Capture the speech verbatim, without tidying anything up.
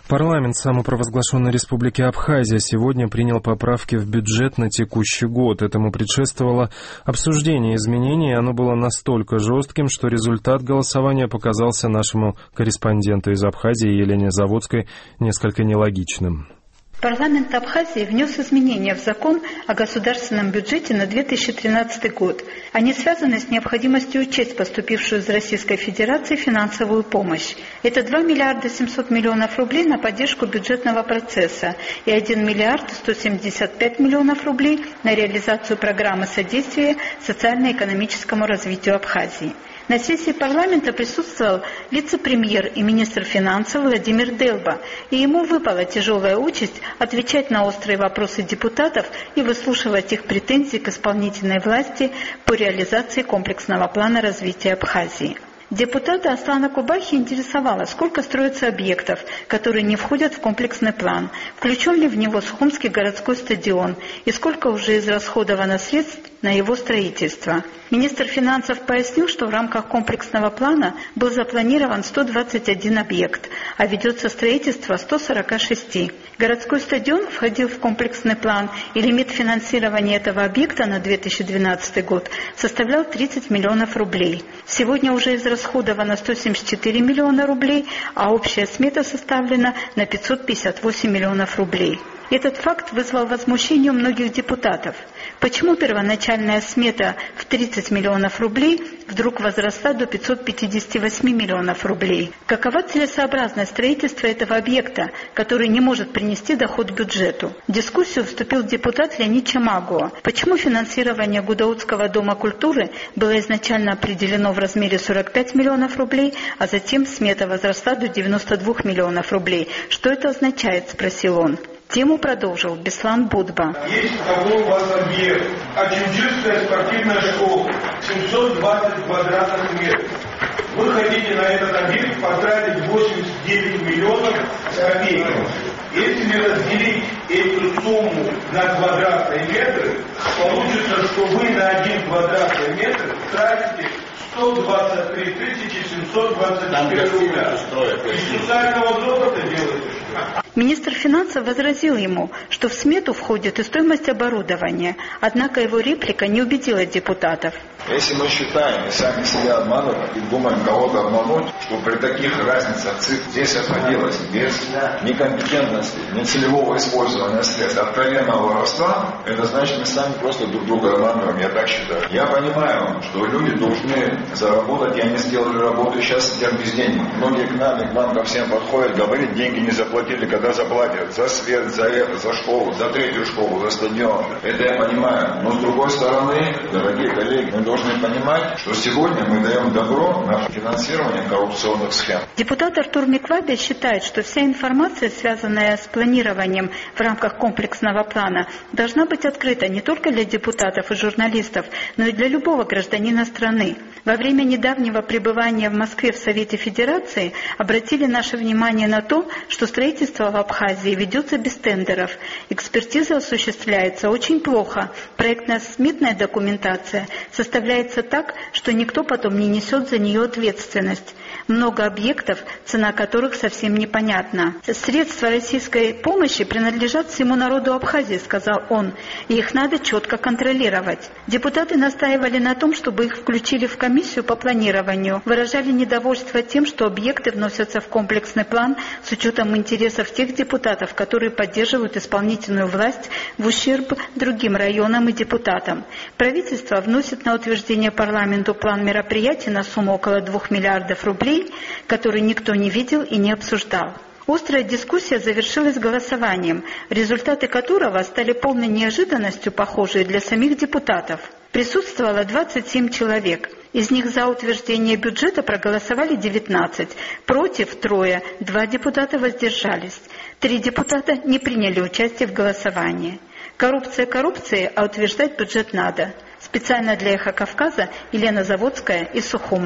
Парламент самопровозглашенной Республики Абхазия сегодня принял поправки в бюджет на текущий год. Этому предшествовало обсуждение изменений, и оно было настолько жестким, что результат голосования показался нашему корреспонденту из Абхазии Елене Заводской несколько нелогичным. Парламент Абхазии внес изменения в закон о государственном бюджете на две тысячи тринадцатый год. Они связаны с необходимостью учесть поступившую из Российской Федерации финансовую помощь. Это два миллиарда семьсот миллионов рублей на поддержку бюджетного процесса и один миллиард сто семьдесят пять миллионов рублей на реализацию программы содействия социально-экономическому развитию Абхазии. На сессии парламента присутствовал вице-премьер и министр финансов Владимир Делба, и ему выпала тяжелая участь отвечать на острые вопросы депутатов и выслушивать их претензии к исполнительной власти по реализации комплексного плана развития Абхазии. Депутата Аслана Кубахи интересовало, сколько строится объектов, которые не входят в комплексный план, включен ли в него Сухумский городской стадион и сколько уже израсходовано средств на его строительство. Министр финансов пояснил, что в рамках комплексного плана был запланирован сто двадцать один объект, а ведется строительство сто сорок шесть. Городской стадион входил в комплексный план, и лимит финансирования этого объекта на две тысячи двенадцатый год составлял тридцать миллионов рублей. Сегодня уже израсходовано сто семьдесят четыре миллиона рублей, а общая смета составлена на пятьсот пятьдесят восемь миллионов рублей. Этот факт вызвал возмущение у многих депутатов. Почему первоначальная смета в тридцать миллионов рублей вдруг возросла до пятьсот пятьдесят восемь миллионов рублей? Какова целесообразность строительства этого объекта, который не может принести доход бюджету? В дискуссию вступил депутат Леонид Чамагуа. Почему финансирование Гудаутского дома культуры было изначально определено в размере сорок пять миллионов рублей, а затем смета возросла до девяноста двух миллионов рублей? Что это означает, спросил он. Тему продолжил Беслан Будба. Есть такой у вас объект, Очимчирская спортивная школа, семьсот двадцать квадратных метров. Вы хотите на этот объект потратить восемьдесят девять миллионов с копейками. Если разделить эту сумму на квадратные метры, получится, что вы на один квадратный метр тратите сто двадцать три тысячи семьсот двадцать четыре рубля. Из социального золота делаете? Министр финансов возразил ему, что в смету входит и стоимость оборудования, однако его реплика не убедила депутатов. Если мы считаем и сами себя обманываем и думаем кого-то обмануть, что при таких разницах цифр здесь отходилось без некомпетентности, нецелевого использования средств, откровенного воровства, это значит, мы сами просто друг друга обманываем, я так считаю. Я понимаю, что люди должны заработать, и они сделали работу, и сейчас сидят без денег. Многие к нам и к нам ко всем подходят, говорят, деньги не заплатили, когда заплатят за свет, за это, за школу, за третью школу, за стадион. Это я понимаю. Но с другой стороны, дорогие коллеги, мы должны понимать, что сегодня мы даем добро на финансирование коррупционных схем. Депутат Артур Миквабе считает, что вся информация, связанная с планированием в рамках комплексного плана, должна быть открыта не только для депутатов и журналистов, но и для любого гражданина страны. Во время недавнего пребывания в Москве в Совете Федерации обратили наше внимание на то, что строительство в Абхазии ведется без тендеров. Экспертиза осуществляется очень плохо. Проектно-сметная документация составляется так, что никто потом не несет за нее ответственность. Много объектов, цена которых совсем непонятна. Средства российской помощи принадлежат всему народу Абхазии, сказал он, и их надо четко контролировать. Депутаты настаивали на том, чтобы их включили в комиссию по планированию, выражали недовольство тем, что объекты вносятся в комплексный план с учетом интересов тех депутатов, которые поддерживают исполнительную власть в ущерб другим районам и депутатам. Правительство вносит на утверждение парламенту план мероприятий на сумму около двух миллиардов рублей, который никто не видел и не обсуждал. Острая дискуссия завершилась голосованием, результаты которого стали полной неожиданностью, похожие для самих депутатов. Присутствовало двадцать семь человек. Из них за утверждение бюджета проголосовали девятнадцать, против трое, два депутата воздержались. Три депутата не приняли участие в голосовании. Коррупция коррупции, а утверждать бюджет надо. Специально для «Эхо Кавказа» Елена Заводская из Сухума.